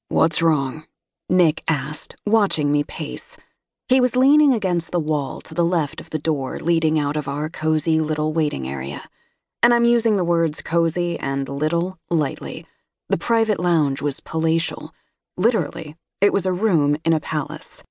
"What's wrong?" Nick asked, watching me pace. He was leaning against the wall to the left of the door leading out of our cozy little waiting area. And I'm using the words cozy and little lightly. The private lounge was palatial. Literally, it was a room in a palace.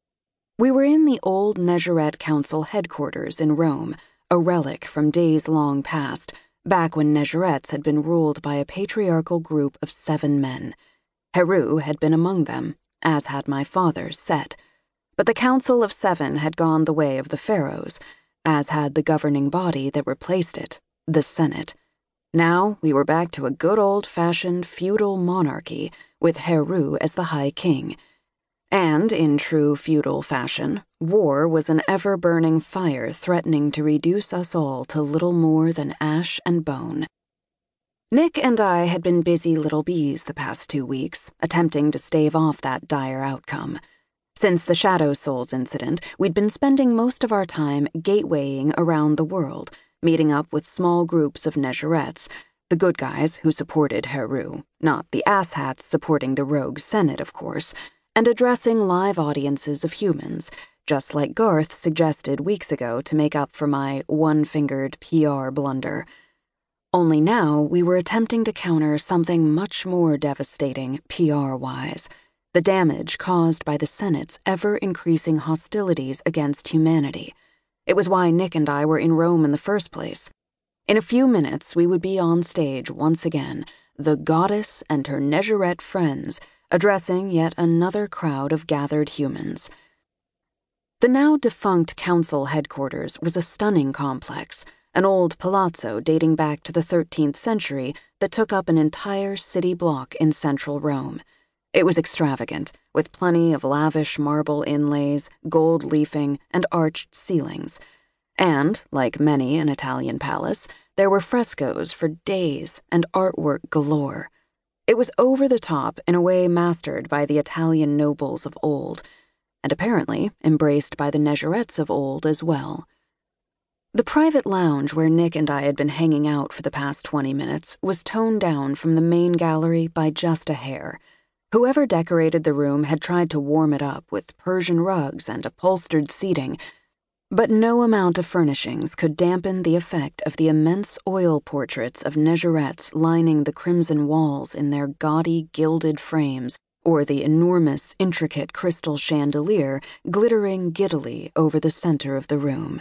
We were in the old Nezareth Council headquarters in Rome, a relic from days long past, back when Nezareths had been ruled by a patriarchal group of 7 men. Heru had been among them, as had my father, Set. But the Council of 7 had gone the way of the pharaohs, as had the governing body that replaced it, the Senate. Now we were back to a good old-fashioned feudal monarchy with Heru as the High King. And, in true feudal fashion, war was an ever-burning fire threatening to reduce us all to little more than ash and bone. Nick and I had been busy little bees the past 2 weeks, attempting to stave off that dire outcome. Since the Shadow Souls incident, we'd been spending most of our time gatewaying around the world, meeting up with small groups of Nezareths, the good guys who supported Heru, not the asshats supporting the rogue Senate, of course, and addressing live audiences of humans, just like Garth suggested weeks ago to make up for my one-fingered PR blunder. Only now we were attempting to counter something much more devastating PR-wise, the damage caused by the Senate's ever-increasing hostilities against humanity. It was why Nick and I were in Rome in the first place. In a few minutes, we would be on stage once again, the goddess and her Nezareth friends, addressing yet another crowd of gathered humans. The now-defunct council headquarters was a stunning complex, an old palazzo dating back to the 13th century that took up an entire city block in central Rome. It was extravagant, with plenty of lavish marble inlays, gold leafing, and arched ceilings. And, like many an Italian palace, there were frescoes for days and artwork galore. It was over the top in a way mastered by the Italian nobles of old, and apparently embraced by the Nezareths of old as well. The private lounge where Nick and I had been hanging out for the past 20 minutes was toned down from the main gallery by just a hair. Whoever decorated the room had tried to warm it up with Persian rugs and upholstered seating, but no amount of furnishings could dampen the effect of the immense oil portraits of Nezareths lining the crimson walls in their gaudy gilded frames, or the enormous, intricate crystal chandelier glittering giddily over the center of the room.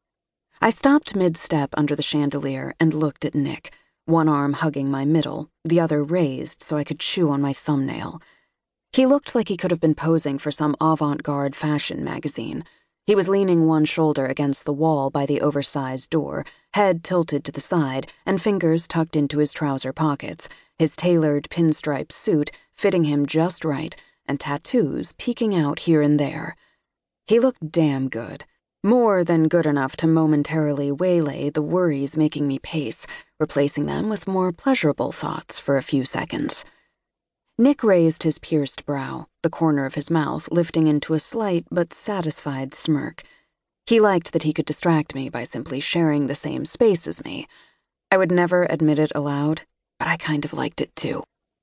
I stopped mid-step under the chandelier and looked at Nick, one arm hugging my middle, the other raised so I could chew on my thumbnail. He looked like he could have been posing for some avant-garde fashion magazine. He was leaning one shoulder against the wall by the oversized door, head tilted to the side and fingers tucked into his trouser pockets, his tailored pinstripe suit fitting him just right and tattoos peeking out here and there. He looked damn good. More than good enough to momentarily waylay the worries making me pace, replacing them with more pleasurable thoughts for a few seconds. Nick raised his pierced brow, the corner of his mouth lifting into a slight but satisfied smirk. He liked that he could distract me by simply sharing the same space as me. I would never admit it aloud, but I kind of liked it too.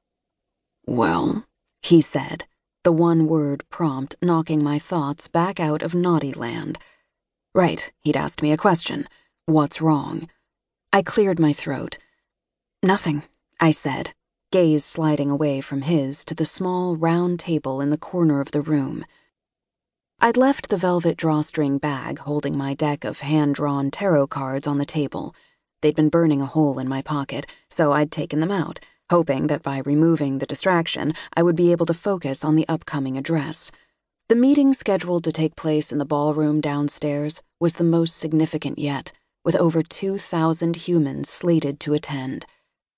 "Well," he said, the one-word prompt knocking my thoughts back out of naughty land. Right, he'd asked me a question. What's wrong? I cleared my throat. "Nothing," I said, gaze sliding away from his to the small round table in the corner of the room. I'd left the velvet drawstring bag holding my deck of hand-drawn tarot cards on the table. They'd been burning a hole in my pocket, so I'd taken them out, hoping that by removing the distraction, I would be able to focus on the upcoming address. The meeting scheduled to take place in the ballroom downstairs was the most significant yet, with over 2,000 humans slated to attend.